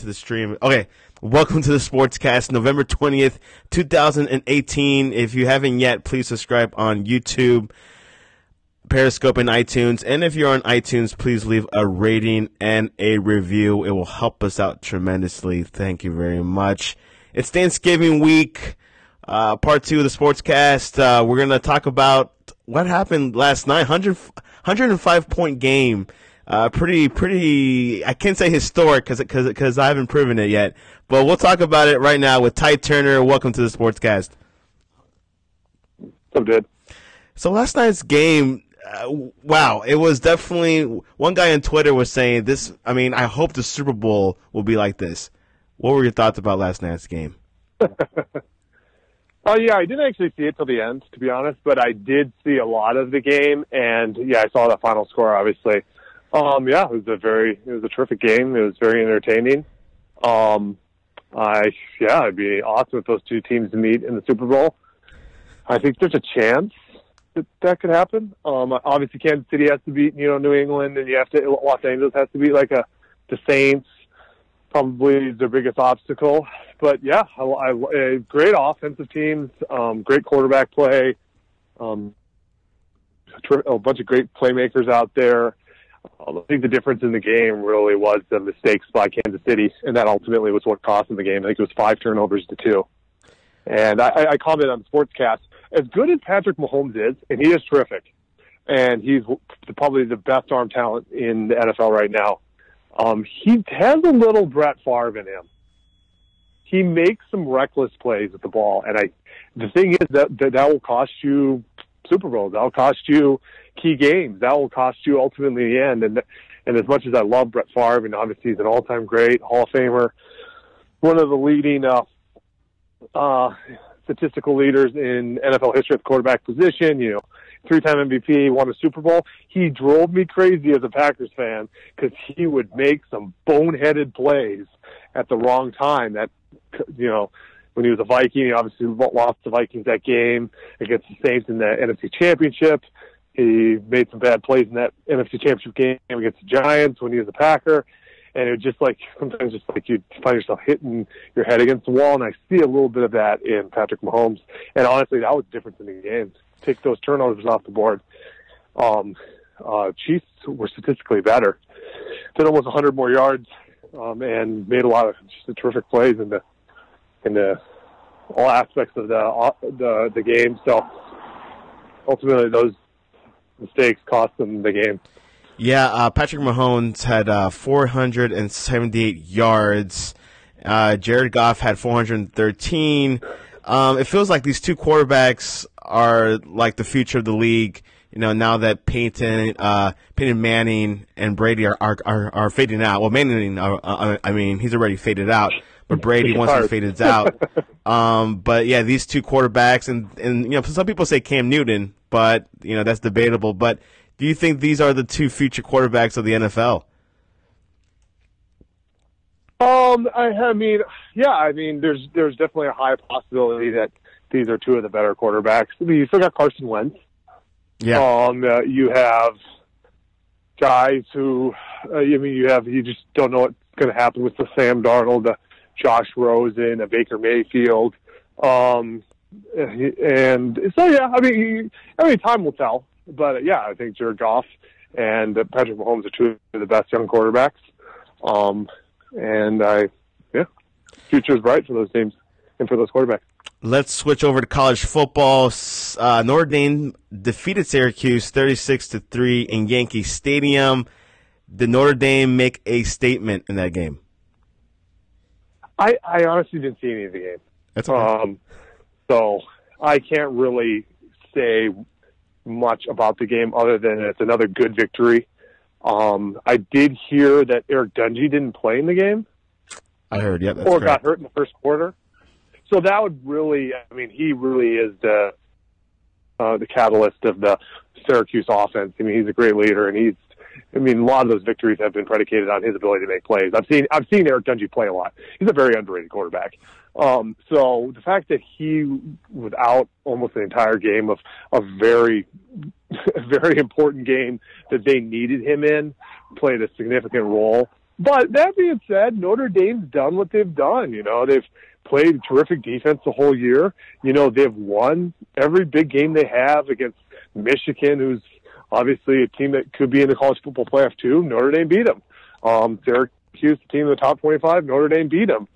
the stream. Okay, welcome to the Sportscast, November 20th, 2018. If you haven't yet, please subscribe on YouTube, Periscope, and iTunes. And if you're on iTunes, please leave a rating and a review. It will help us out tremendously. Thank you very much. It's Thanksgiving week, part 2 of the Sportscast. We're going to talk about what happened last night. 105-point game. Pretty. I can't say historic because I haven't proven it yet. But we'll talk about it right now with Ty Turner. Welcome to the Sportscast. So good. So last night's game, wow, it was definitely. One guy on Twitter was saying this. I mean, I hope the Super Bowl will be like this. What were your thoughts about last night's game? Oh, yeah, I didn't actually see it till the end, to be honest, but I did see a lot of the game, and yeah, I saw the final score, obviously. Yeah, it was a terrific game. It was very entertaining. It'd be awesome if those two teams meet in the Super Bowl. I think there's a chance that could happen. Obviously, Kansas City has to beat, New England, and Los Angeles has to beat the Saints. Probably their biggest obstacle. But yeah, great offensive teams, great quarterback play, a bunch of great playmakers out there. I think the difference in the game really was the mistakes by Kansas City, and that ultimately was what cost them the game. I think it was 5 turnovers to 2. And I commented on the Sportscast, as good as Patrick Mahomes is, and he is terrific, and he's probably the best arm talent in the NFL right now, he has a little Brett Favre in him. He makes some reckless plays with the ball, and the thing is that will cost you Super Bowls. That will cost you key games. That will cost you ultimately in the end. And as much as I love Brett Favre, and obviously he's an all-time great Hall of Famer, one of the leading statistical leaders in NFL history at the quarterback position, 3-time MVP, won a Super Bowl. He drove me crazy as a Packers fan because he would make some boneheaded plays at the wrong time. That, when he was a Viking, he obviously lost the Vikings that game against the Saints in the NFC Championship. He made some bad plays in that NFC Championship game against the Giants when he was a Packer. And it was sometimes you'd find yourself hitting your head against the wall. And I see a little bit of that in Patrick Mahomes. And honestly, that was the difference in the game. Take those turnovers off the board. Chiefs were statistically better. Did almost 100 more yards and made a lot of just terrific plays in the all aspects of the game. So ultimately, those mistakes cost them the game. Yeah, Patrick Mahomes had 478 yards. Jared Goff had 413. It feels like these two quarterbacks are like the future of the league. Now that Peyton Manning and Brady are fading out. Well, Manning, he's already faded out, but Brady once he fades out. But yeah, these two quarterbacks, and some people say Cam Newton, but that's debatable. But do you think these are the two future quarterbacks of the NFL? There's definitely a high possibility that these are two of the better quarterbacks. You still got Carson Wentz. Yeah. You have guys who, you just don't know what's going to happen with the Sam Darnold, Josh Rosen, Baker Mayfield. And so, yeah, time will tell. But, yeah, I think Jared Goff and Patrick Mahomes are two of the best young quarterbacks. Future is bright for those teams and for those quarterbacks. Let's switch over to college football. Notre Dame defeated Syracuse 36-3 in Yankee Stadium. Did Notre Dame make a statement in that game? I honestly didn't see any of the game. That's okay. So I can't really say much about the game other than it's another good victory. I did hear that Eric Dungey didn't play in the game. I heard, yeah, that's or correct. got hurt in the first quarter. So that would really, he really is the catalyst of the Syracuse offense. He's a great leader, and a lot of those victories have been predicated on his ability to make plays. I've seen Eric Dungey play a lot. He's a very underrated quarterback. So the fact that he was out almost the entire game of a very, very important game that they needed him in played a significant role. But that being said, Notre Dame's done what they've done. They've played terrific defense the whole year. They've won every big game they have against Michigan, who's obviously a team that could be in the college football playoff too. Notre Dame beat them. Syracuse, the team in the top 25, Notre Dame beat them.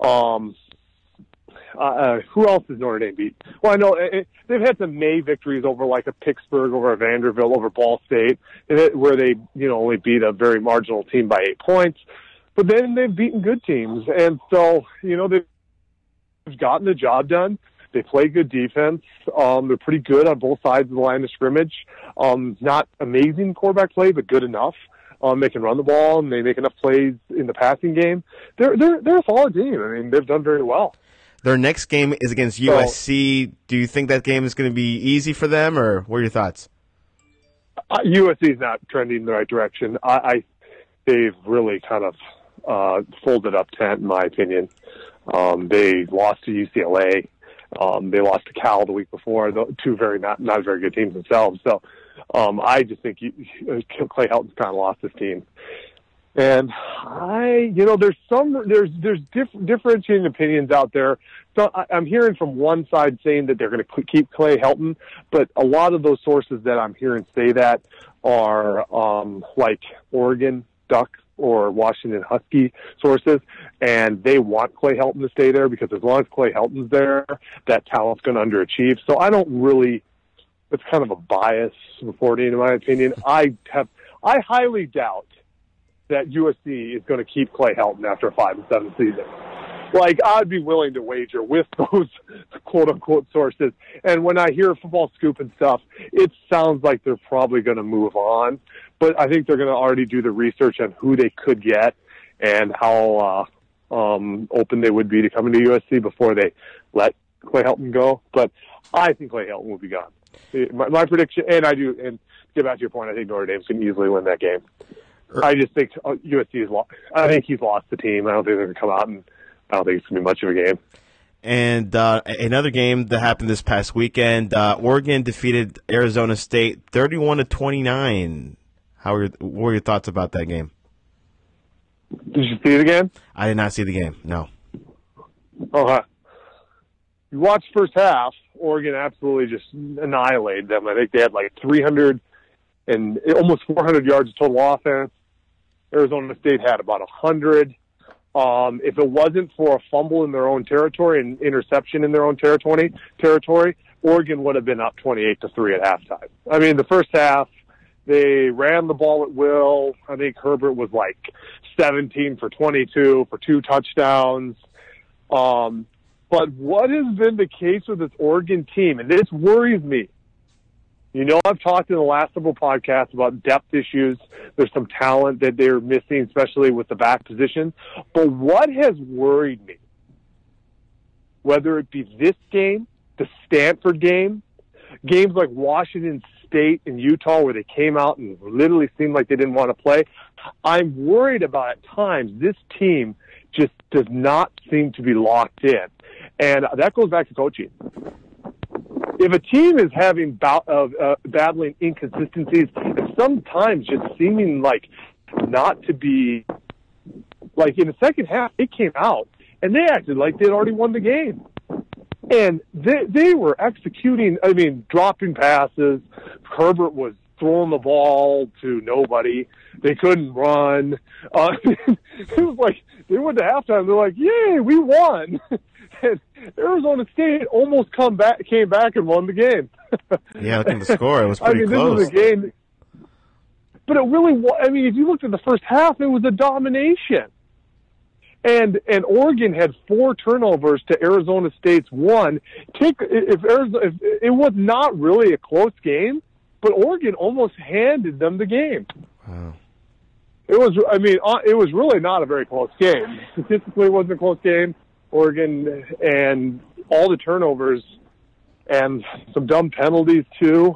Who else has Notre Dame beat? Well, I know they've had some May victories over like a Pittsburgh, over a Vanderbilt, over Ball State, where they only beat a very marginal team by 8 points. But then they've beaten good teams, and so they've gotten the job done. They play good defense. They're pretty good on both sides of the line of scrimmage. Not amazing quarterback play, but good enough. They can run the ball, and they make enough plays in the passing game. They're a solid team. I mean, they've done very well. Their next game is against USC. Do you think that game is going to be easy for them, or what are your thoughts? USC is not trending in the right direction. They've really kind of folded up tent, in my opinion. They lost to UCLA. They lost to Cal the week before. Two not very good teams themselves. So I just think Clay Helton's kind of lost his team. And there's differentiating opinions out there. So I'm hearing from one side saying that they're going to keep Clay Helton, but a lot of those sources that I'm hearing say that are like Oregon Duck or Washington Husky sources, and they want Clay Helton to stay there because as long as Clay Helton's there, that talent's going to underachieve. So I don't really. It's kind of a bias reporting, in my opinion. I highly doubt that USC is going to keep Clay Helton after a 5-7 season. Like, I'd be willing to wager with those quote-unquote sources. And when I hear Football Scoop and stuff, it sounds like they're probably going to move on. But I think they're going to already do the research on who they could get and how open they would be to coming to USC before they let Clay Helton go. But I think Clay Helton will be gone. My prediction, and to get back to your point, I think Notre Dame's going to easily win that game. I just think USC is lost. I think he's lost the team. I don't think they're going to come out, and I don't think it's going to be much of a game. And another game that happened this past weekend, Oregon defeated Arizona State 31-29. What were your thoughts about that game? Did you see it again? I did not see the game, no. Oh, you watched first half, Oregon absolutely just annihilated them. I think they had like 300 and almost 400 yards of total offense. Arizona State had about 100. If it wasn't for a fumble in their own territory and interception in their own territory, Oregon would have been up 28-3 at halftime. I mean, the first half, they ran the ball at will. I think Herbert was like 17 for 22 for 2 touchdowns. But what has been the case with this Oregon team, and this worries me. I've talked in the last several podcasts about depth issues. There's some talent that they're missing, especially with the back position. But what has worried me, whether it be this game, the Stanford game, games like Washington State and Utah where they came out and literally seemed like they didn't want to play, I'm worried about at times this team just does not seem to be locked in. And that goes back to coaching. If a team is having battling inconsistencies and sometimes just seeming like not to be, like in the second half, they came out and they acted like they'd already won the game. And they were executing, dropping passes. Herbert was throwing the ball to nobody. They couldn't run. It was like they went to halftime. They're like, "Yay, we won!" And Arizona State almost came back and won the game. Yeah, looking at the score, it was pretty close. This was a game, but it really was. If you looked at the first half, it was a domination. And Oregon had 4 turnovers to Arizona State's 1. If it was not really a close game, but Oregon almost handed them the game. Wow. It was really not a very close game. Statistically, it wasn't a close game. Oregon and all the turnovers and some dumb penalties too.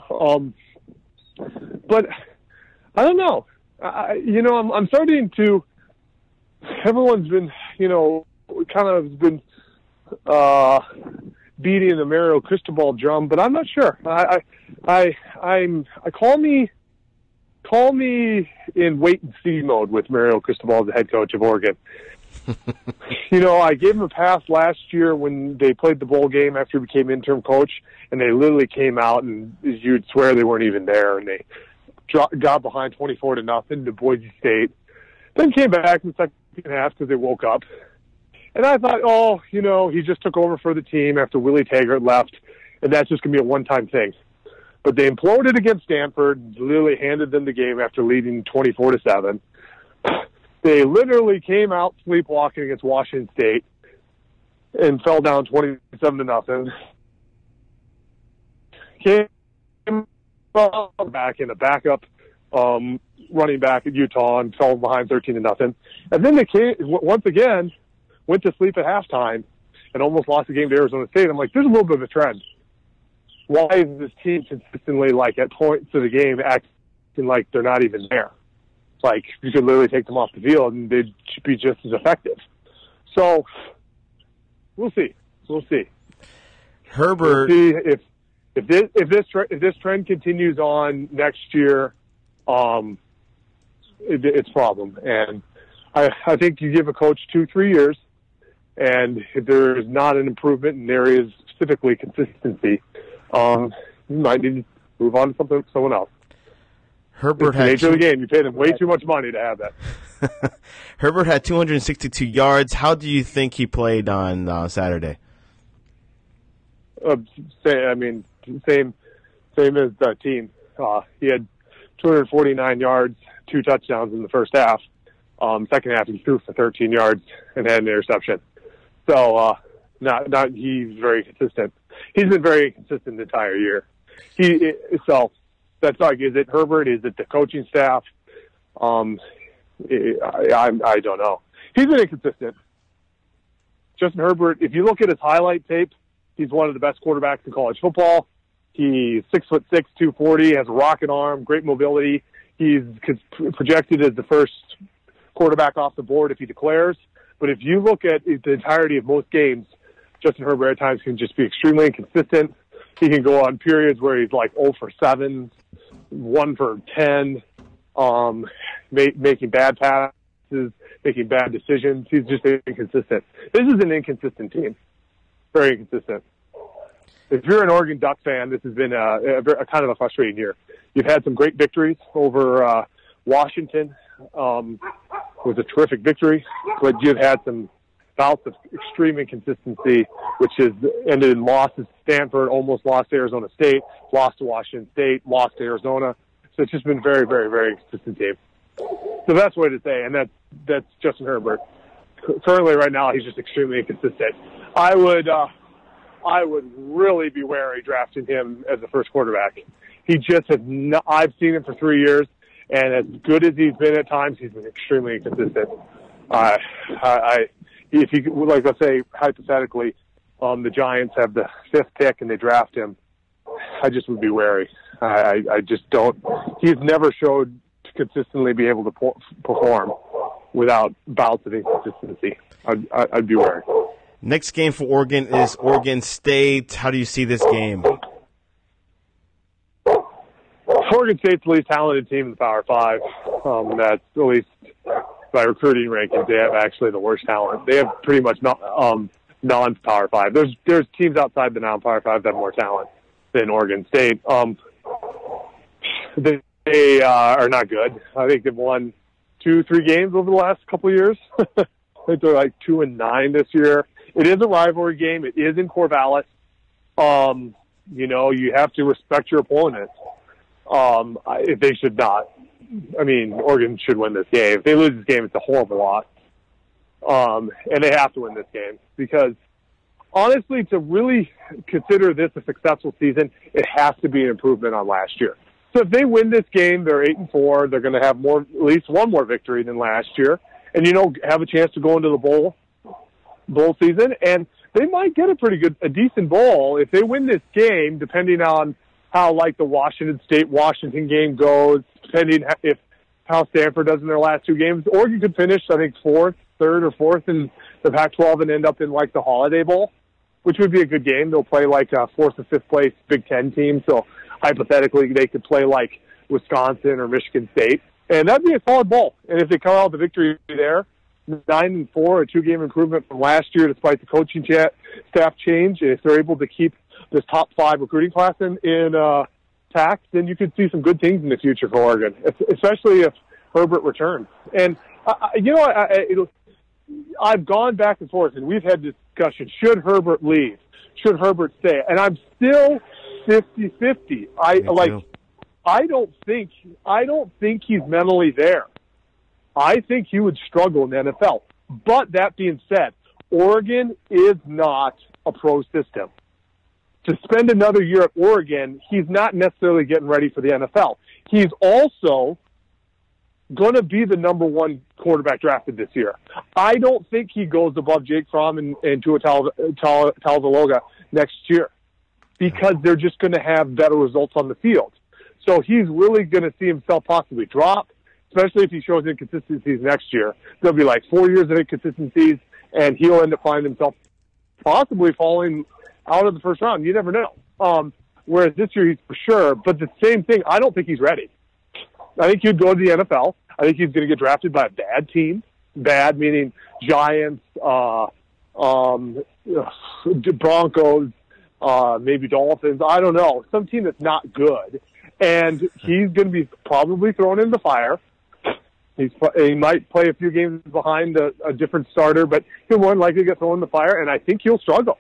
But I don't know. I'm starting to. Everyone's been, kind of been beating the Mario Cristobal drum, but I'm not sure. I call me call me in wait-and-see mode with Mario Cristobal as the head coach of Oregon. I gave him a pass last year when they played the bowl game after he became interim coach, and they literally came out, and you'd swear they weren't even there, and they got behind 24-0 to Boise State. Then came back in the second half because they woke up. And I thought, he just took over for the team after Willie Taggart left, and that's just going to be a one-time thing. But they imploded against Stanford, literally handed them the game after leading 24-7. They literally came out sleepwalking against Washington State and fell down 27-0. Came back in a backup running back at Utah and fell behind 13-0. And then they once again went to sleep at halftime and almost lost the game to Arizona State. I'm like, there's a little bit of a trend. Why is this team consistently, at points of the game, acting like they're not even there? Like, you could literally take them off the field and they'd be just as effective. So, we'll see. Herbert. We'll see if this trend continues on next year, it's a problem. And I think you give a coach 2-3 years, and if there is not an improvement in areas, specifically consistency, you might need to move on to someone else. Herbert had nature of the game. You pay them way too much money to have that. Herbert had 262 yards. How do you think he played on Saturday? Same as the team. He had 249 yards, 2 touchdowns in the first half. Second half, he threw for 13 yards and had an interception. So, he's very consistent. He's been very consistent the entire year. So that's like, is it Herbert? Is it the coaching staff? I don't know. He's been inconsistent. Justin Herbert, if you look at his highlight tape, he's one of the best quarterbacks in college football. He's 6'6", 240, has a rocket arm, great mobility. He's projected as the first quarterback off the board if he declares. But if you look at the entirety of most games, Justin Herbert at times can just be extremely inconsistent. He can go on periods where he's like 0 for 7, 1 for 10, making bad passes, making bad decisions. He's just inconsistent. This is an inconsistent team. Very inconsistent. If you're an Oregon Duck fan, this has been a kind of a frustrating year. You've had some great victories over Washington. Was a terrific victory, but you've had some bouts of extreme inconsistency, which has ended in losses to Stanford, almost lost to Arizona State, lost to Washington State, lost to Arizona. So it's just been very, very, very inconsistent team. The best way to say, and that's Justin Herbert. Currently, right now, he's just extremely inconsistent. I would really be wary drafting him as the first quarterback. He just has not, I've seen him for 3 years, and as good as he's been at times, he's been extremely inconsistent. If you, like, let's say, hypothetically, the Giants have the 5th pick and they draft him, I just would be wary. I just don't. He's never showed to consistently be able to perform without bouts of inconsistency. I'd be wary. Next game for Oregon is Oregon State. How do you see this game? Oregon State's the least talented team in the Power 5. That's at least by recruiting rankings, they have actually the worst talent. They have pretty much non-Power 5. There's teams outside the non-Power 5 that have more talent than Oregon State. They are not good. I think they've won 2-3 games over the last couple of years. I think they're like 2-9 this year. It is a rivalry game. It is in Corvallis. You have to respect your opponent. If they should not. I mean, Oregon should win this game. If they lose this game, it's a horrible loss. And they have to win this game because, honestly, to really consider this a successful season, it has to be an improvement on last year. So if they win this game, they're 8-4. They're going to have at least one more victory than last year, and have a chance to go into the bowl season. And they might get a decent bowl if they win this game, depending on how the Washington game goes, depending how Stanford does in their last 2 games. Oregon could finish, I think, 3rd or 4th in the Pac-12 and end up in the Holiday Bowl, which would be a good game. They'll play a 4th or 5th place Big Ten team. So hypothetically, they could play Wisconsin or Michigan State, and that'd be a solid bowl. And if they come out with a victory there, 9-4, a 2-game improvement from last year, despite the coaching staff change, and if they're able to keep this top 5 recruiting class in tact, then you could see some good things in the future for Oregon, especially if Herbert returns. And I've gone back and forth, and we've had discussions: should Herbert leave? Should Herbert stay? And I'm still 50-50. I don't think he's mentally there. I think he would struggle in the NFL. But that being said, Oregon is not a pro system. To spend another year at Oregon, he's not necessarily getting ready for the NFL. He's also going to be the number 1 quarterback drafted this year. I don't think he goes above Jake Fromm and Tua Tagovailoa next year, because they're just going to have better results on the field. So he's really going to see himself possibly drop, especially if he shows inconsistencies next year. There'll be like 4 years of inconsistencies, and he'll end up finding himself possibly falling out of the first round. You never know. Whereas this year he's for sure. But the same thing, I don't think he's ready. I think he'd go to the NFL. I think he's going to get drafted by a bad team. Bad meaning Giants, Broncos, maybe Dolphins. I don't know. Some team that's not good. And he's going to be probably thrown in the fire. He might play a few games behind a different starter, but he'll more than likely get thrown in the fire, and I think he'll struggle.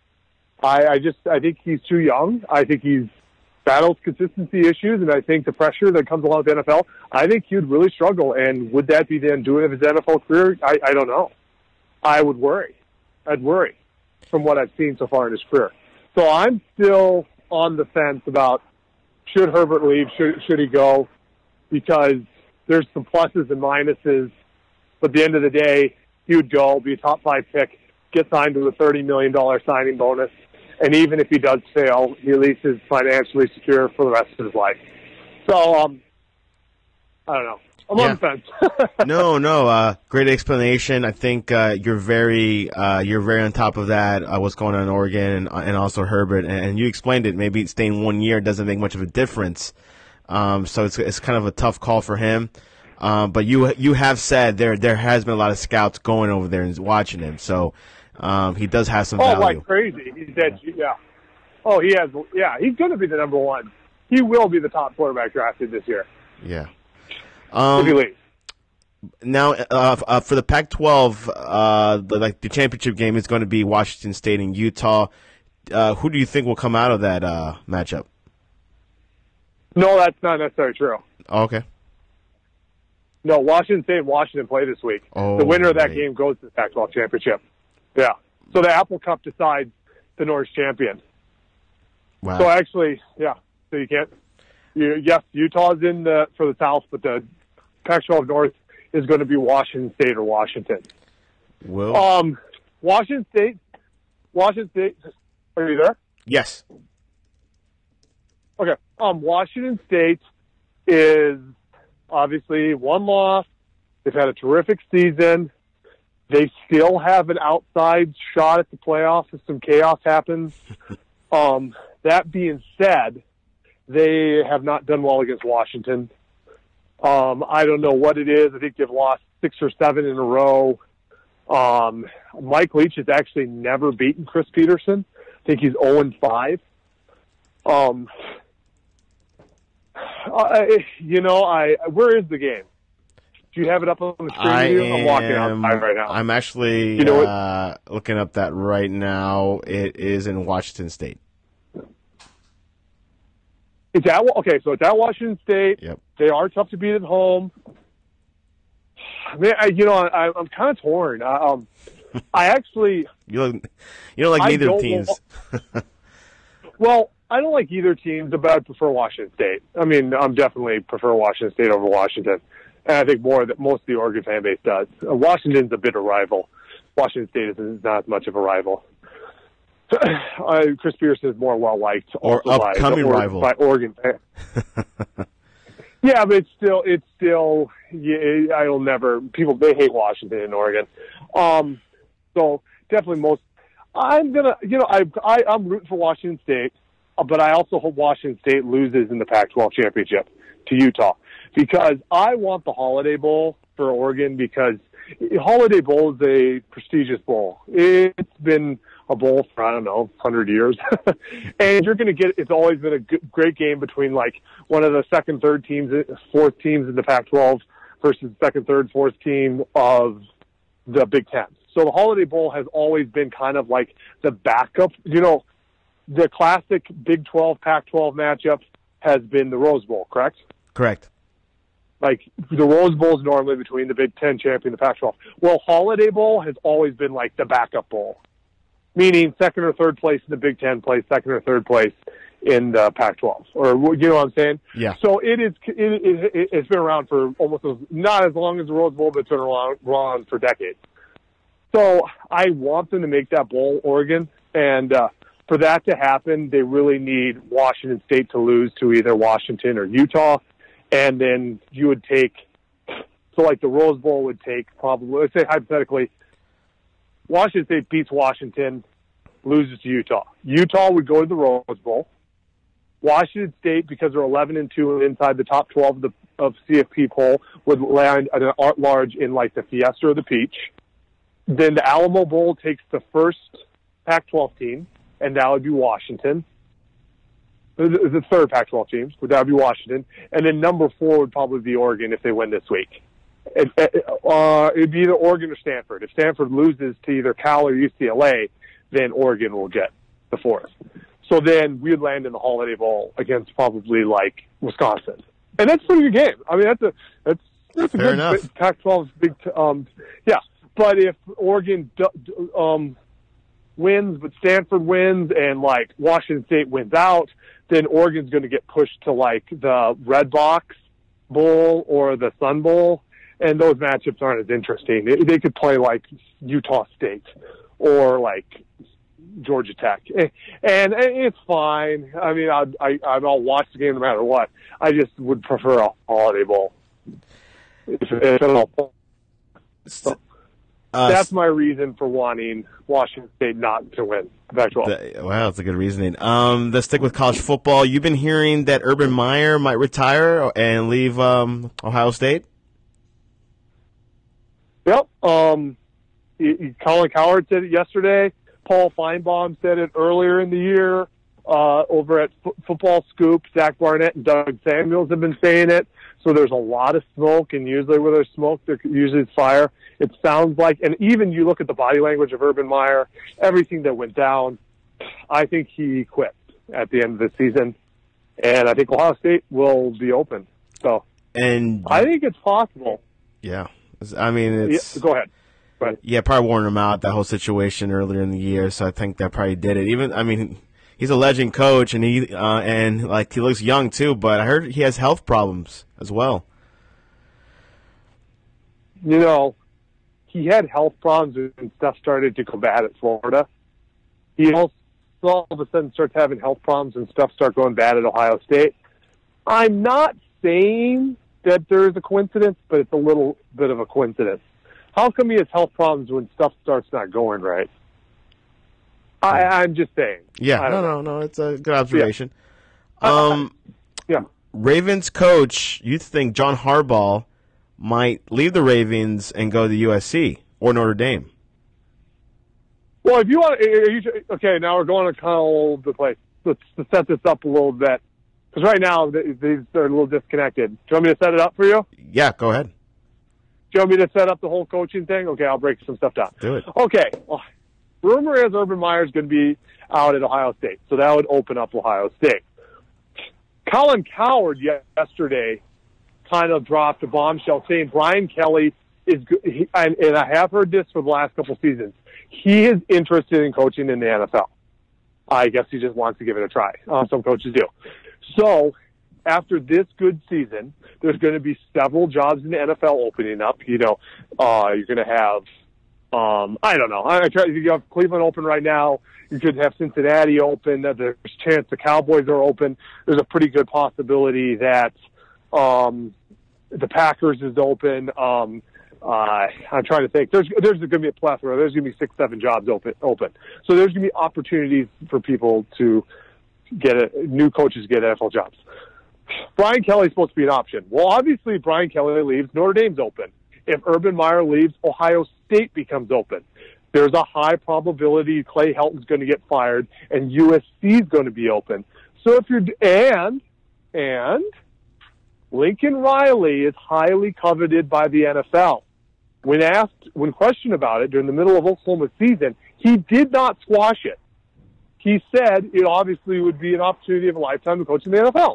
I think he's too young. I think he's battles consistency issues, and I think the pressure that comes along with the NFL, I think he'd really struggle. And would that be the undoing of his NFL career? I don't know. I would worry. I'd worry from what I've seen so far in his career. So I'm still on the fence about should Herbert leave, should he go, because there's some pluses and minuses. But at the end of the day, he would go, be a top 5 pick, get signed to a $30 million signing bonus. And even if he does fail, he at least is financially secure for the rest of his life. So, I don't know. I'm on the fence. No. Great explanation. I think you're very on top of that. What's going on in Oregon and also Herbert, and you explained it. Maybe staying 1 year doesn't make much of a difference. So it's kind of a tough call for him. But you have said there has been a lot of scouts going over there and watching him. So he does have some value. Oh, like crazy. He's dead. Yeah. Oh, he has. Yeah, he's going to be the number 1. He will be the top quarterback drafted this year. Yeah. If he leaves. Now, for the Pac-12, the championship game is going to be Washington State and Utah. Who do you think will come out of that matchup? No, that's not necessarily true. Oh, okay. No, Washington State and Washington play this week. Oh, the winner of that game goes to the Pac-12 championship. Yeah. So the Apple Cup decides the North champion. Wow. So actually, yeah. So you can't. Yes, Utah's in for the South, but the Pac-12 North is going to be Washington State or Washington. Well, Washington State. Are you there? Yes. Okay. Washington State is obviously one loss. They've had a terrific season. They still have an outside shot at the playoffs if some chaos happens. That being said, they have not done well against Washington. I don't know what it is. I think they've lost 6 or 7 in a row. Mike Leach has actually never beaten Chris Peterson. I think he's 0-5. Where is the game? Do you have it up on the screen? I'm walking outside right now. I'm actually looking up that right now. It is in Washington State. It's at Washington State. Yep. They are tough to beat at home. Man, I'm kind of torn. I actually you don't like neither teams. Well, I don't like either team, but I prefer Washington State. I mean, I'm definitely prefer Washington State over Washington, and I think more that most of the Oregon fan base does. Washington's a bitter rival. Washington State is not much of a rival. Chris Pearson is more well-liked. Or upcoming rival. By Oregon fans. Yeah, but it's still, I'll never, people, they hate Washington and Oregon. So definitely I'm rooting for Washington State, but I also hope Washington State loses in the Pac-12 championship to Utah, because I want the Holiday Bowl for Oregon, because Holiday Bowl is a prestigious bowl. It's been a bowl for, I don't know, 100 years. And you're going to it's always been a great game between like one of the second, third teams, fourth teams in the Pac-12 versus second, third, fourth team of the Big Ten. So the Holiday Bowl has always been kind of like the backup. The classic Big 12, Pac-12 matchup has been the Rose Bowl, correct? Correct. Like, the Rose Bowl is normally between the Big Ten champion and the Pac-12. Well, Holiday Bowl has always been like the backup bowl, meaning second or third place in the Big Ten plays second or third place in the Pac-12. Or, you know what I'm saying? Yeah. So it's been around for not as long as the Rose Bowl, but it's been around for decades. So I want them to make that bowl, Oregon, and for that to happen, they really need Washington State to lose to either Washington or Utah. And then you would take, so like the Rose Bowl would take probably, let's say hypothetically, Washington State beats Washington, loses to Utah. Utah would go to the Rose Bowl. Washington State, because they're 11-2 and inside the top 12 of CFP poll, would land at an at-large in like the Fiesta or the Peach. Then the Alamo Bowl takes the first Pac-12 team, and that would be Washington. The third Pac-12 team, that would be Washington. And then number 4 would probably be Oregon if they win this week. It'd be either Oregon or Stanford. If Stanford loses to either Cal or UCLA, then Oregon will get the 4th. So then we'd land in the Holiday Bowl against probably like Wisconsin. And that's a pretty good game. I mean, that's a Fair enough. Pac-12 big, yeah. But if Oregon wins, but Stanford wins, and like Washington State wins out, then Oregon's going to get pushed to like the Red Box Bowl or the Sun Bowl, and those matchups aren't as interesting. They could play like Utah State or like Georgia Tech, and it's fine. I mean, I'll watch the game no matter what. I just would prefer a Holiday Bowl. So, that's my reason for wanting Washington State not to win the Pac-12. Wow, that's a good reasoning. Let's stick with college football. You've been hearing that Urban Meyer might retire and leave Ohio State? Yep. Colin Cowherd said it yesterday. Paul Feinbaum said it earlier in the year over at Football Scoop. Zach Barnett and Doug Samuels have been saying it. So there's a lot of smoke, and usually where there's smoke, usually it's fire. It sounds like, and even you look at the body language of Urban Meyer, everything that went down, I think he quit at the end of the season. And I think Ohio State will be open. So and I think it's possible. Yeah. I mean, it's... Go ahead. Yeah, probably warned him out, that whole situation earlier in the year, so I think that probably did it. Even, I mean, he's a legend coach, and he looks young too, but I heard he has health problems as well. You know, he had health problems when stuff started to go bad at Florida. He also all of a sudden starts having health problems and stuff start going bad at Ohio State. I'm not saying that there's a coincidence, but it's a little bit of a coincidence. How come he has health problems when stuff starts not going right? I'm just saying. Yeah, no, it's a good observation. Yeah. Ravens coach, you think John Harbaugh might leave the Ravens and go to USC or Notre Dame? Well, if you want, okay, now we're going to kind of all over the place. Let's set this up a little bit. Because right now, these are a little disconnected. Do you want me to set it up for you? Yeah, go ahead. Do you want me to set up the whole coaching thing? Okay, I'll break some stuff down. Do it. Okay. Well, rumor is Urban Meyer's going to be out at Ohio State, so that would open up Ohio State. Colin Cowherd yesterday kind of dropped a bombshell saying Brian Kelly is good, and I have heard this for the last couple seasons. He is interested in coaching in the NFL. I guess he just wants to give it a try. Some coaches do. So after this good season, there's going to be several jobs in the NFL opening up. You know, you're going to have, I don't know. You have Cleveland open right now. You could have Cincinnati open. There's a chance the Cowboys are open. There's a pretty good possibility that the Packers is open. I'm trying to think. There's going to be a plethora. There's going to be 6-7 jobs open. So there's going to be opportunities for people to new coaches get NFL jobs. Brian Kelly's supposed to be an option. Well, obviously, if Brian Kelly leaves, Notre Dame's open. If Urban Meyer leaves, Ohio State becomes open. There's a high probability Clay Helton's going to get fired, and USC's going to be open. So if you're and Lincoln Riley is highly coveted by the NFL. When questioned about it during the middle of Oklahoma's season, he did not squash it. He said it obviously would be an opportunity of a lifetime to coach in the NFL.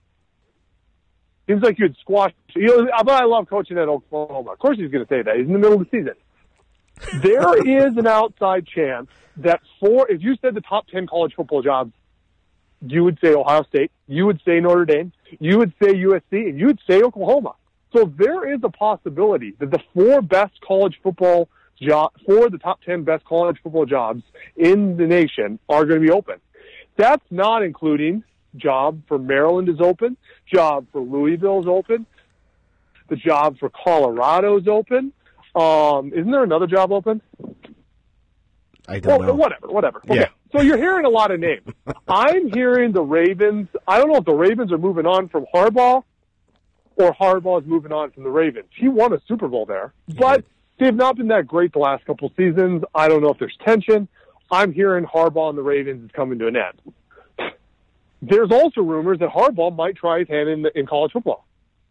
Seems like you'd squash. But I love coaching at Oklahoma. Of course he's going to say that. He's in the middle of the season. There is an outside chance that if you said the top 10 college football jobs, you would say Ohio State, you would say Notre Dame, you would say USC, and you would say Oklahoma. So there is a possibility that the four best college football jobs, the top 10 best college football jobs in the nation are going to be open. That's not including job for Maryland is open, job for Louisville is open, the job for Colorado is open. Isn't there another job open? I don't know. Whatever. Okay. Yeah. So you're hearing a lot of names. I'm hearing the Ravens. I don't know if the Ravens are moving on from Harbaugh or Harbaugh is moving on from the Ravens. He won a Super Bowl there, but they've not been that great the last couple seasons. I don't know if there's tension. I'm hearing Harbaugh and the Ravens is coming to an end. There's also rumors that Harbaugh might try his hand in college football.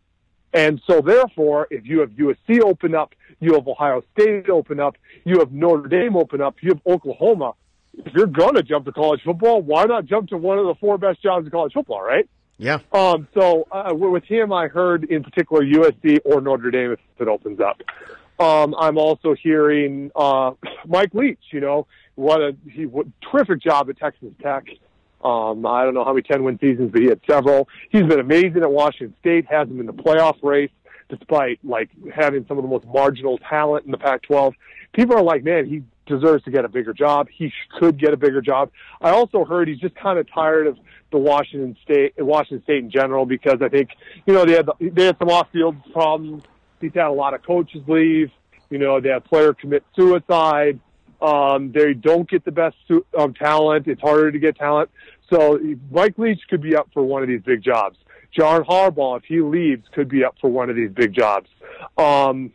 And so, therefore, if you have USC open up, you have Ohio State open up, you have Notre Dame open up, you have Oklahoma, if you're going to jump to college football, why not jump to one of the four best jobs in college football, right? Yeah. So with him, I heard in particular USC or Notre Dame if it opens up. I'm also hearing Mike Leach, what a terrific job at Texas Tech. I don't know how many 10-win seasons, but he had several. He's been amazing at Washington State, has him in the playoff race, despite having some of the most marginal talent in the Pac-12. People are like, man, he deserves to get a bigger job. He could get a bigger job. I also heard he's just kind of tired of the Washington State in general, because I think, they had some off-field problems. He's had a lot of coaches leave. They had player commit suicide. They don't get the best talent. It's harder to get talent. So Mike Leach could be up for one of these big jobs. John Harbaugh, if he leaves, could be up for one of these big jobs. And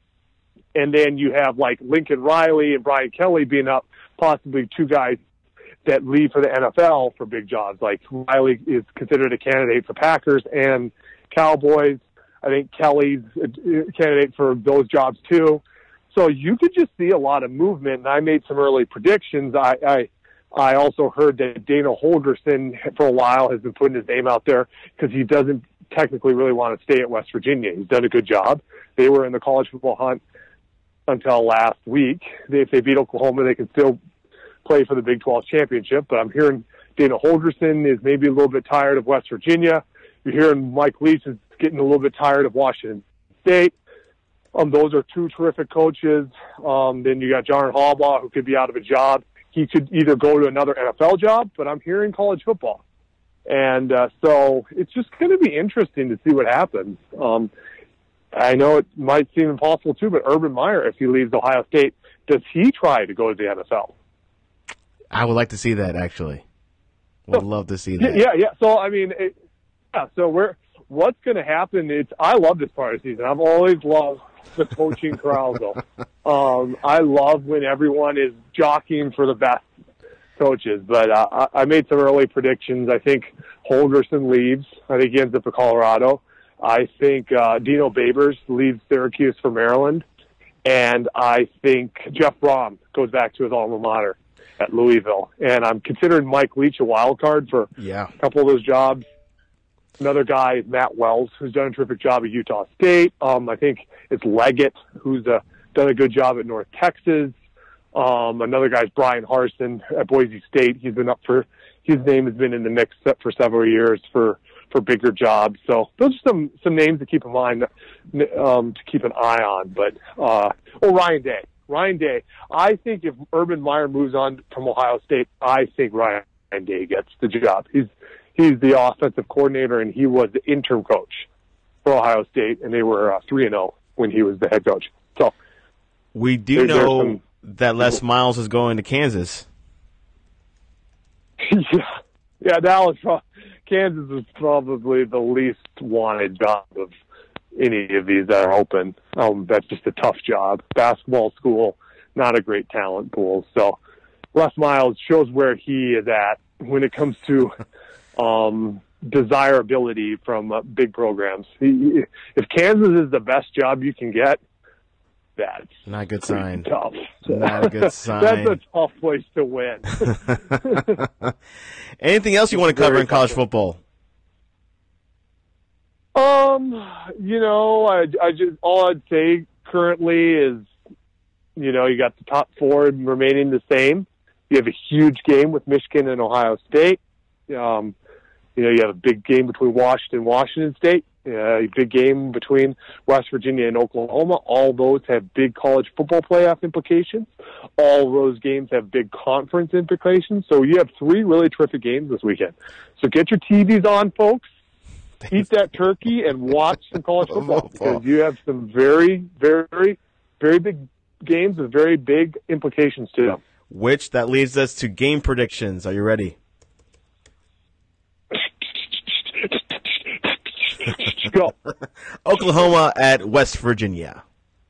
then you have Lincoln Riley and Brian Kelly being up, possibly two guys that leave for the NFL for big jobs. Like Riley is considered a candidate for Packers and Cowboys. I think Kelly's a candidate for those jobs too. So you could just see a lot of movement, and I made some early predictions. I also heard that Dana Holgorsen for a while has been putting his name out there because he doesn't technically really want to stay at West Virginia. He's done a good job. They were in the college football hunt until last week. If they beat Oklahoma, they can still play for the Big 12 championship. But I'm hearing Dana Holgorsen is maybe a little bit tired of West Virginia. You're hearing Mike Leach is getting a little bit tired of Washington State. Those are two terrific coaches. Then you got John Harbaugh, who could be out of a job. He could either go to another NFL job, but I'm hearing college football. And so it's just going to be interesting to see what happens. I know it might seem impossible too, but Urban Meyer, if he leaves Ohio State, does he try to go to the NFL? I would like to see that, actually. Would love to see that. Yeah. So, I mean, what's going to happen? I love this part of the season. I've always loved the coaching carousal. I love when everyone is jockeying for the best coaches, but I made some early predictions. I think Holgorsen leaves. I think he ends up at Colorado. I think Dino Babers leaves Syracuse for Maryland, and I think Jeff Brom goes back to his alma mater at Louisville. And I'm considering Mike Leach a wild card for a couple of those jobs. Another guy is Matt Wells, who's done a terrific job at Utah State. I think it's Leggett, who's done a good job at North Texas. Another guy is Brian Harsin at Boise State. His name has been in the mix for several years for bigger jobs. So those are some names to keep in mind, to keep an eye on. But Ryan Day. Ryan Day. I think if Urban Meyer moves on from Ohio State, I think Ryan Day gets the job. He's the offensive coordinator, and he was the interim coach for Ohio State, and they were 3-0 when he was the head coach. So we do know that Les Miles is going to Kansas. Yeah, Dallas. Kansas is probably the least wanted job of any of these that are open. That's just a tough job. Basketball school, not a great talent pool. So Les Miles shows where he is at when it comes to desirability from big programs. If Kansas is the best job you can get, that's not a good sign. Tough. Not a good sign. That's a tough place to win. Anything else you want to cover in college football? I just all I'd say currently is, you got the top four remaining the same. You have a huge game with Michigan and Ohio State. You have a big game between Washington and Washington State. A big game between West Virginia and Oklahoma. All those have big college football playoff implications. All those games have big conference implications. So you have three really terrific games this weekend. So get your TVs on, folks. Eat that turkey and watch some college football because you have some very, very, very big games with very big implications to them. Which that leads us to game predictions. Are you ready? Go. Oklahoma at West Virginia.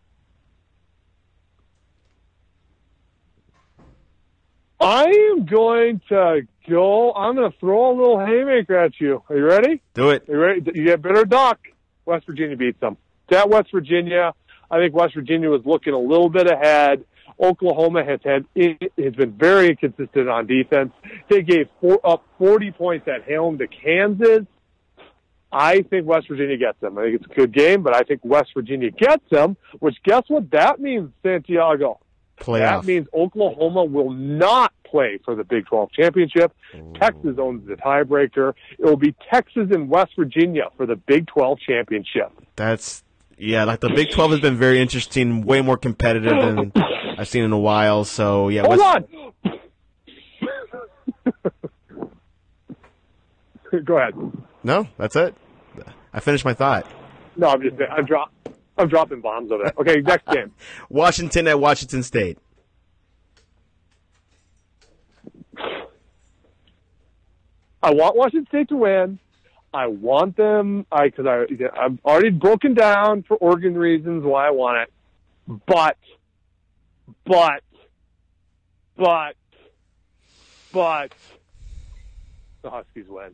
I am going to go. I'm going to throw a little haymaker at you. Are you ready? Do it. Are you ready? You get better duck. West Virginia beats them. It's at West Virginia. I think West Virginia was looking a little bit ahead. Oklahoma has been very inconsistent on defense. They gave up 40 points at home to Kansas. I think West Virginia gets them. I think it's a good game, but I think West Virginia gets them, which guess what that means, Santiago? Playoff. That means Oklahoma will not play for the Big 12 championship. Ooh. Texas owns the tiebreaker. It will be Texas and West Virginia for the Big 12 championship. The Big 12 has been very interesting, way more competitive than I've seen in a while. So, yeah. Hold on! Go ahead. No, that's it. I finished my thought. No, I'm just saying. I'm dropping bombs over that. Okay, next game. Washington at Washington State. I want Washington State to win. I want them because I've already broken down for Oregon reasons why I want it. But the Huskies win.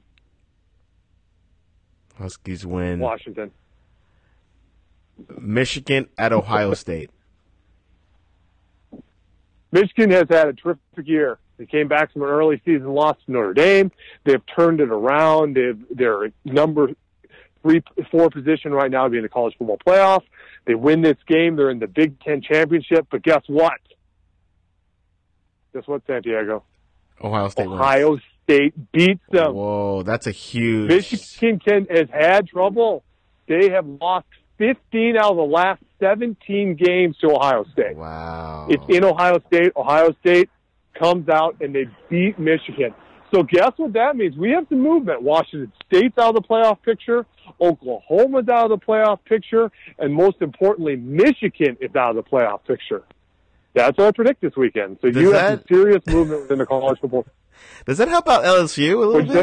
Huskies win. Washington. Michigan at Ohio State. Michigan has had a terrific year. They came back from an early season loss to Notre Dame. They've turned it around. They're number 3-4 position right now to be in the college football playoff. They win this game. They're in the Big Ten championship. But guess what? Guess what, Santiago? Ohio State State beats them. Whoa, that's a huge... Michigan has had trouble. They have lost 15 out of the last 17 games to Ohio State. Wow. It's in Ohio State. Ohio State comes out and they beat Michigan. So guess what that means? We have some movement. Washington State's out of the playoff picture. Oklahoma's out of the playoff picture. And most importantly, Michigan is out of the playoff picture. That's what I predict this weekend. So you have some serious movement within the college football. Does that help out LSU a little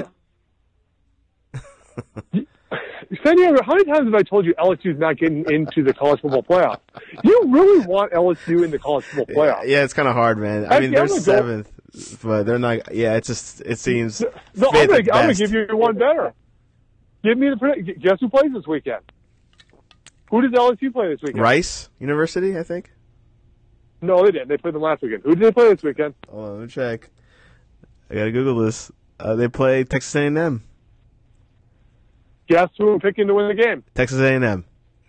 bit? Santiago, how many times have I told you LSU's not getting into the college football playoff? You really want LSU in the college football playoff? Yeah, it's kind of hard, man. I mean, they're seventh, but they're not. Yeah, it seems. No, I'm going to give you one better. Give me the. Guess who plays this weekend? Who does LSU play this weekend? Rice University, I think. No, they didn't. They played them last weekend. Who did they play this weekend? Hold on, let me check. I got to Google this. They play Texas A&M. Guess who I'm picking to win the game? Texas A&M.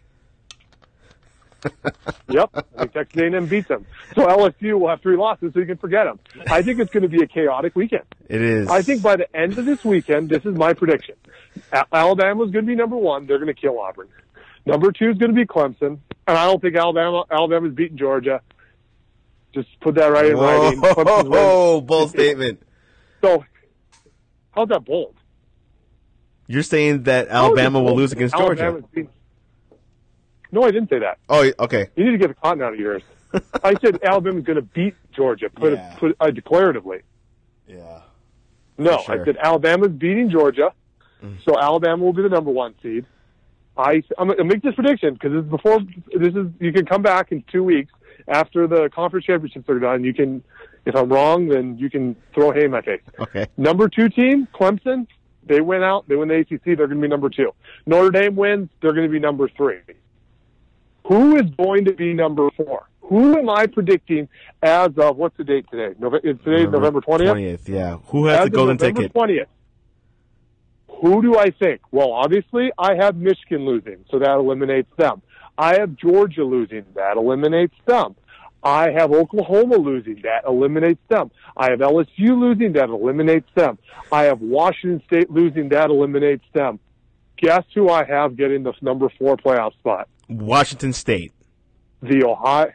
Yep, I think Texas A&M beats them. So LSU will have 3 losses, so you can forget them. I think it's going to be a chaotic weekend. It is. I think by the end of this weekend, this is my prediction. Alabama's going to be number 1. They're going to kill Auburn. Number 2 is going to be Clemson, and I don't think Alabama's beating Georgia. Just put that right in writing. Oh, bold statement. So, how's that bold? You're saying that Alabama will lose against Georgia? No, I didn't say that. Oh, okay. You need to get the cotton out of yours. I said Alabama's going to beat Georgia, declaratively. Yeah. No, sure. I said Alabama's beating Georgia. So Alabama will be the number 1 seed. I'm gonna make this prediction because you can come back in 2 weeks after the conference championships are done. You can, if I'm wrong, then you can throw hay in my face. Okay. Number 2 team, Clemson. They win the ACC. They're going to be number 2. Notre Dame wins. They're going to be number 3. Who is going to be number 4? Who am I predicting as of, what's the date today? Today's November 20th? 20th, yeah. Who has the golden ticket? November 20th. Who do I think? Well, obviously, I have Michigan losing, so that eliminates them. I have Georgia losing. That eliminates them. I have Oklahoma losing. That eliminates them. I have LSU losing. That eliminates them. I have Washington State losing. That eliminates them. Guess who I have getting the number 4 playoff spot? Washington State. The Ohio.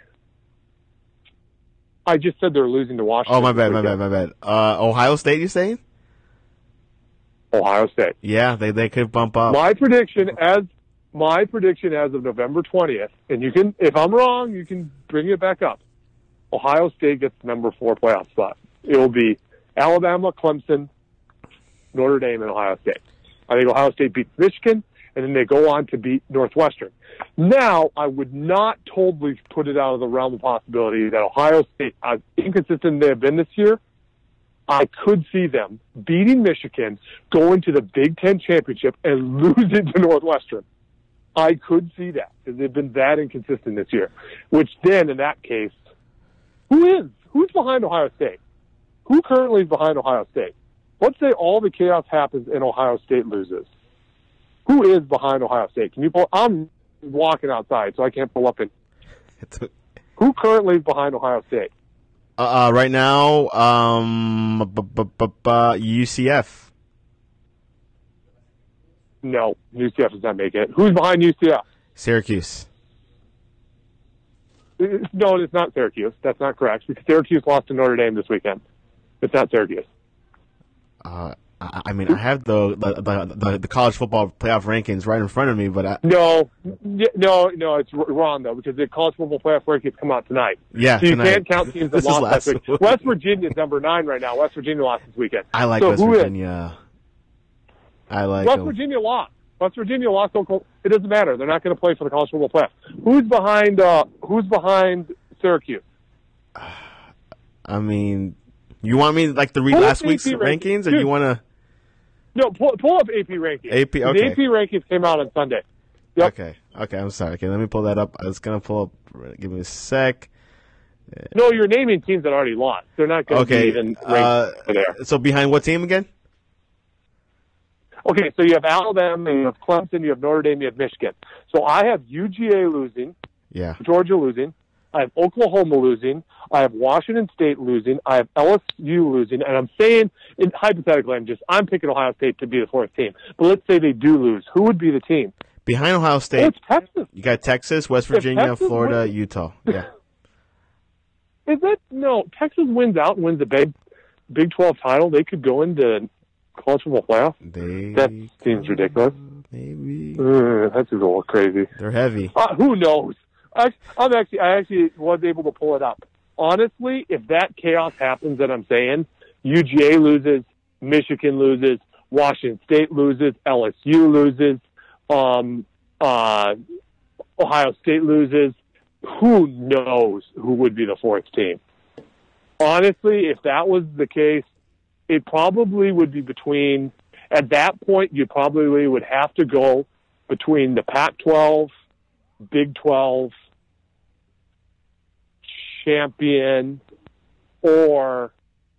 I just said they're losing to Washington. Oh, my bad. Ohio State, you saying? Ohio State. Yeah, they could bump up. My prediction as of November 20th, and you can, if I'm wrong, you can bring it back up. Ohio State gets the number 4 playoff spot. It will be Alabama, Clemson, Notre Dame, and Ohio State. I think Ohio State beats Michigan, and then they go on to beat Northwestern. Now, I would not totally put it out of the realm of possibility that Ohio State, as inconsistent they have been this year, I could see them beating Michigan, going to the Big Ten championship, and losing to Northwestern. I could see that because they've been that inconsistent this year. Which then, in that case, who's behind Ohio State? Who currently is behind Ohio State? Let's say all the chaos happens and Ohio State loses. Who is behind Ohio State? Can you pull? I'm walking outside, so I can't pull up. Who currently is behind Ohio State? Right now, UCF. No, UCF does not make it. Who's behind UCF? Syracuse. No, it's not Syracuse. That's not correct because Syracuse lost to Notre Dame this weekend. It's not Syracuse. I mean, I have the college football playoff rankings right in front of me, but no, it's wrong though because the college football playoff rankings come out tonight. Yeah, so you tonight. Can't count teams that lost last week. West Virginia's number 9 right now. West Virginia lost this weekend. I like West Virginia. I like West Virginia lost. West Virginia lost Oklahoma. It doesn't matter. They're not going to play for the college football playoff. Who's behind Syracuse? I mean, you want me like to read last week's rankings, or you want to? No, pull up AP rankings. AP, okay. The AP rankings came out on Sunday. Yep. Okay, I'm sorry. Okay, let me pull that up. I was going to pull up. Give me a sec. No, you're naming teams that already lost. They're not going to be even ranked there. So behind what team again? Okay, so you have Alabama, you have Clemson, you have Notre Dame, you have Michigan. So I have UGA losing. Yeah. Georgia losing. I have Oklahoma losing. I have Washington State losing. I have LSU losing. And I'm saying, hypothetically, I'm picking Ohio State to be the 4th team. But let's say they do lose. Who would be the team? Behind Ohio State. Oh, it's Texas. You got Texas, West Virginia, Florida, Utah. Yeah. Is it? No. Texas wins out and wins the Big 12 title. They could go into college football playoff. That seems ridiculous. Maybe. That seems a little crazy. They're heavy. Who knows? I actually was able to pull it up. Honestly, if that chaos happens that I'm saying, UGA loses, Michigan loses, Washington State loses, LSU loses, Ohio State loses, who knows who would be the 4th team? Honestly, if that was the case, it probably would be between, at that point, you probably would have to go between the Pac-12, Big 12, champion, or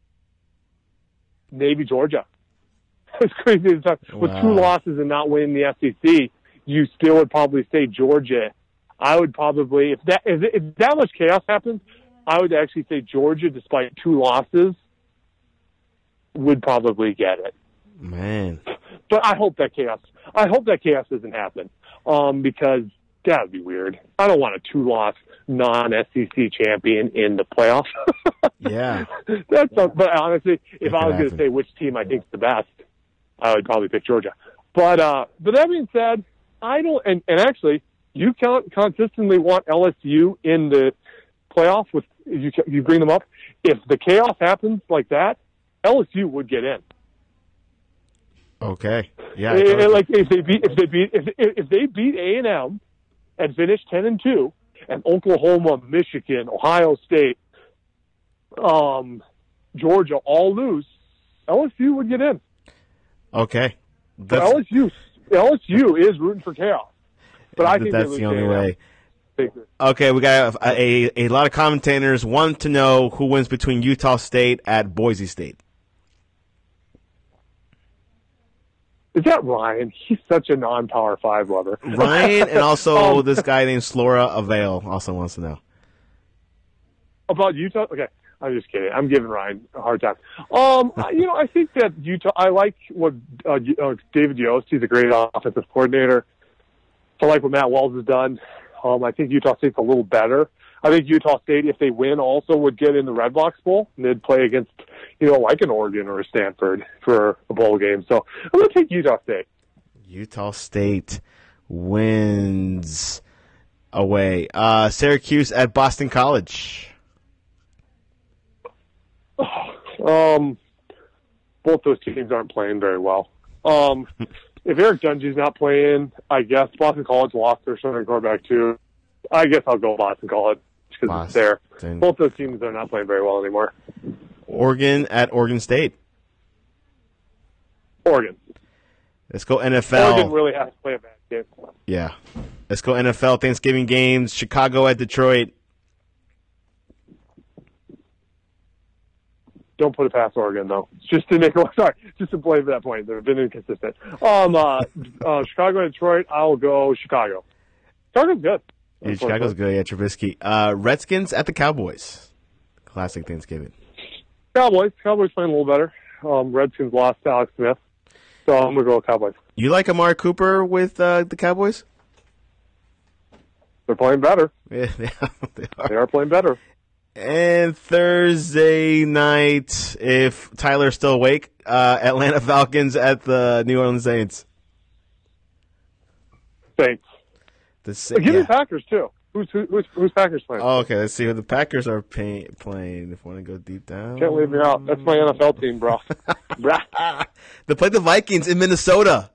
maybe Georgia. It's crazy to talk. Wow. With 2 losses and not winning the SEC, you still would probably say Georgia. I would probably, if that much chaos happens, I would actually say Georgia, despite 2 losses, would probably get it. Man. But I hope that chaos doesn't happen. Because that would be weird. I don't want a 2-loss non-SEC champion in the playoffs. Yeah. But honestly, if I was going to say which team I think is the best, I would probably pick Georgia. But that being said, I don't, and actually, you consistently want LSU in the playoff with you bring them up. If the chaos happens like that, LSU would get in. Okay. Yeah. Like if they beat A&M and finish 10-2, and Oklahoma, Michigan, Ohio State, Georgia all lose, LSU would get in. Okay. LSU is rooting for chaos, but I think that's the only way. Okay, we got a lot of commentators want to know who wins between Utah State at Boise State. Is that Ryan? He's such a non-Power 5 lover. Ryan and also this guy named Slora Avail also wants to know. About Utah? Okay, I'm just kidding. I'm giving Ryan a hard time. I think that Utah, I like what David Yost, he's a great offensive coordinator. I like what Matt Wells has done. I think Utah State's a little better. I think Utah State, if they win, also would get in the Red Box Bowl, and they'd play against, like an Oregon or a Stanford for a bowl game. So I'm going to take Utah State. Utah State wins away. Syracuse at Boston College. Both those teams aren't playing very well. If Eric Dungy's not playing, I guess Boston College lost their starting quarterback too. I guess I'll go Boston College because it's there. Both those teams are not playing very well anymore. Oregon at Oregon State. Oregon. Let's go NFL. Oregon really has to play a bad game. Yeah. Let's go NFL Thanksgiving games. Chicago at Detroit. Don't put it past Oregon, though. Just to play for that point. They've been inconsistent. Chicago and Detroit, I'll go Chicago. Chicago's good. Yeah, Chicago's good. Yeah, Trubisky. Redskins at the Cowboys. Classic Thanksgiving. Cowboys playing a little better. Redskins lost to Alex Smith. So I'm going to go with Cowboys. You like Amari Cooper with the Cowboys? They're playing better. Yeah, they are. They are playing better. And Thursday night, if Tyler's still awake, Atlanta Falcons at the New Orleans Saints. Saints. Give me Packers, too. Who's Packers playing? Oh, okay, let's see who the Packers are playing. If you want to go deep down. Can't leave me out. That's my NFL team, bro. They play the Vikings in Minnesota.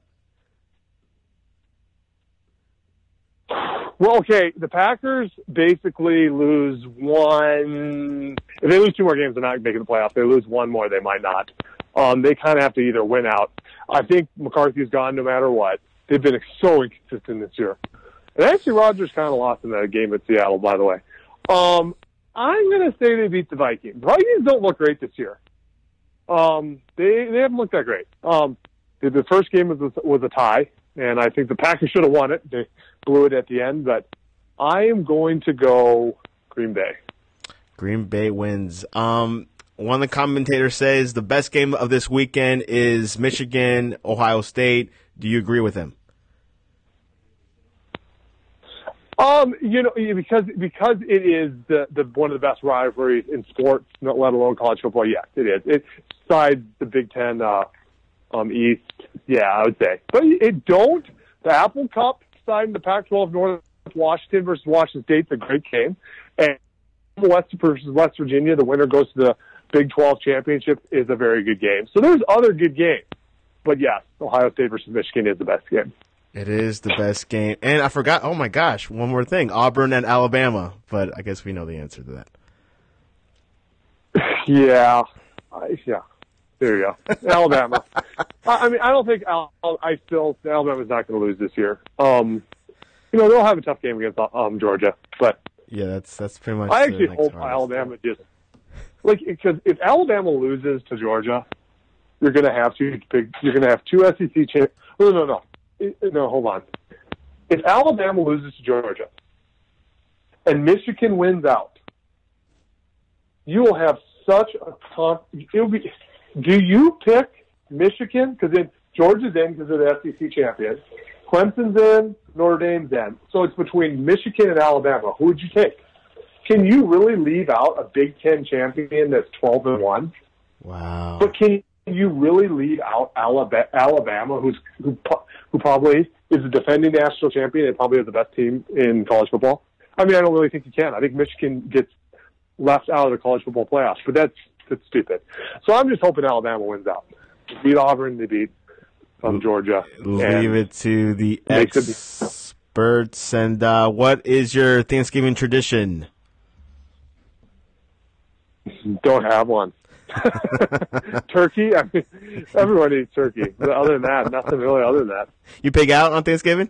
Well, okay, the Packers basically lose one. If they lose two more games, they're not making the playoffs. If they lose one more, they might not. They kind of have to either win out. I think McCarthy's gone no matter what. They've been so inconsistent this year. And actually, Rodgers kind of lost in that game at Seattle, by the way. I'm going to say they beat the Vikings. The Vikings don't look great this year. They haven't looked that great. The first game was a tie, and I think the Packers should have won it. They blew it at the end, but I am going to go Green Bay. Green Bay wins. One of the commentators says the best game of this weekend is Michigan, Ohio State. Do you agree with him? Because it is the one of the best rivalries in sports, let alone college football. Yes, it is. It's besides the Big Ten East. Yeah, I would say. But the Apple Cup side in the Pac-12 North Washington versus Washington State's a great game, and West versus West Virginia, the winner goes to the Big 12 championship, is a very good game. So there's other good games, but yes, Ohio State versus Michigan is the best game. It is the best game. And I forgot, oh my gosh, one more thing. Auburn and Alabama. But I guess we know the answer to that. Yeah. There you go. Alabama. I don't think Alabama's not going to lose this year. They'll have a tough game against Georgia. But yeah, that's pretty much. I actually hope Alabama because if Alabama loses to Georgia, you're going to have two SEC champions. No, hold on. If Alabama loses to Georgia and Michigan wins out, you will have such a do you pick Michigan? Because then Georgia's in because they're the SEC champions. Clemson's in, Notre Dame's in. So it's between Michigan and Alabama. Who would you take? Can you really leave out a Big Ten champion that's 12-1? Wow. But can you really leave out Alabama, who probably is the defending national champion and probably is the best team in college football? I don't really think you can. I think Michigan gets left out of the college football playoffs, but that's stupid. So I'm just hoping Alabama wins out. They beat Auburn, they beat of Georgia. Leave it to the makes it- experts. And what is your Thanksgiving tradition? Don't have one. Turkey? I mean, everyone eats turkey. But other than that, nothing really other than that. You pig out on Thanksgiving?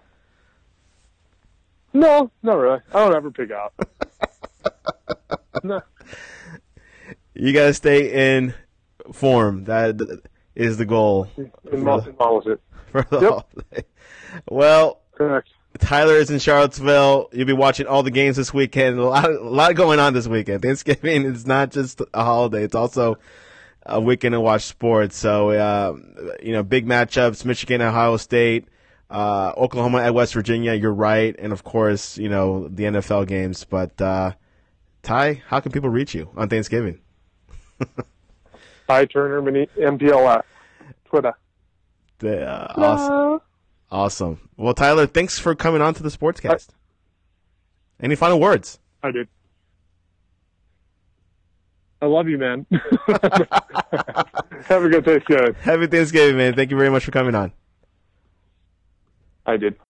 No, not really. I don't ever pig out. No. You got to stay in form. That is the goal. In it. For the holiday. Well, Correct. Tyler is in Charlottesville. You'll be watching all the games this weekend. A lot going on this weekend. Thanksgiving is not just a holiday; it's also a weekend to watch sports. So, big matchups: Michigan, Ohio State, Oklahoma at West Virginia. You're right, and of course, the NFL games. But Ty, how can people reach you on Thanksgiving? Ty Turner, MPLS, Twitter. Awesome. Awesome. Well, Tyler, thanks for coming on to the Sportscast. Any final words? I did. I love you, man. Have a good Thanksgiving. Happy Thanksgiving, man. Thank you very much for coming on. I did.